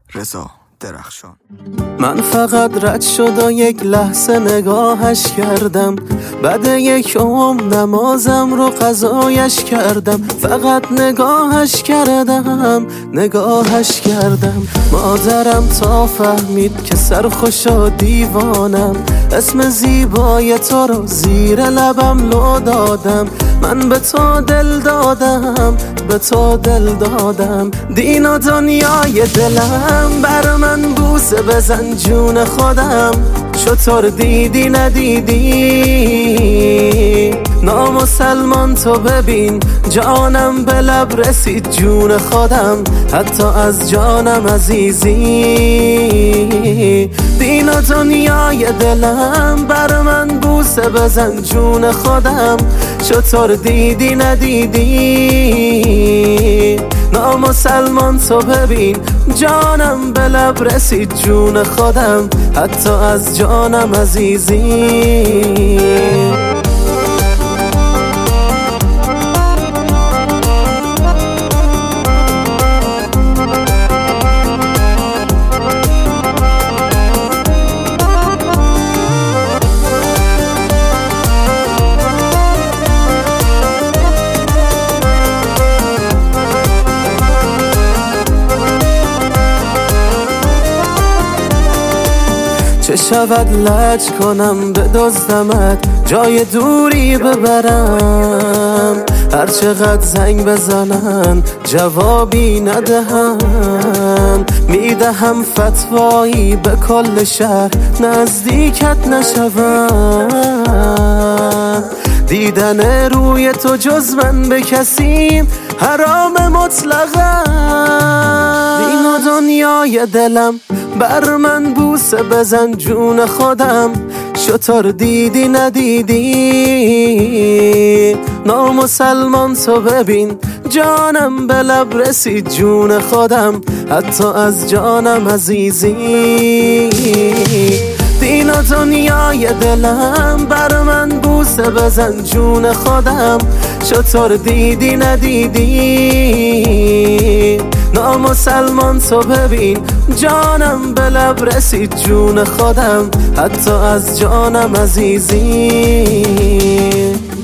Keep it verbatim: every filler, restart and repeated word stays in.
رضا درخشان. من فقط رد شد و یک لحظه نگاهش کردم، بعد یک عمر نمازم رو قضایش کردم. فقط نگاهش کردم نگاهش کردم. مادرم تا فهمید که سرخوش و دیوانم، اسم زیبای تو رو زیر لبم لو دادم. من به تو دل دادم به تو دل دادم. دین و دنیای دلم بر من بوسه بزن جون خودم. چطور دیدی ندیدی نامسلمان تو ببین، جانم به لب رسید جون خودم، حتی از جانم عزیزی. دین و دنیای دلم بر من بوسه بزن جون خودم. چطور دیدی ندیدی نامسلمان تو ببین، جانم به لب رسید جون خودم، حتی از جانم عزیزی. چه شود لج کنم بدزدمت، جای دوری ببرم. هر چقدر زنگ بزنن جوابی ندهم. میدهم فتوایی به کل شهر نزدیکت نشوم. دیدن روی تو جز من به کسیم حرام مطلقا. دین و دنیای دلم بر من بوسه بزن جون خودم. چطور دیدی ندیدی نامسلمان تو ببین، جانم به لب رسید جون خودم، حتی از جانم عزیزی. دین و دنیای دلم بر من بوسه بزن جون خودم. چطور دیدی ندیدی نامسلمان تو ببین، جانم به لب رسید جون خودم، حتی از جانم عزیزی.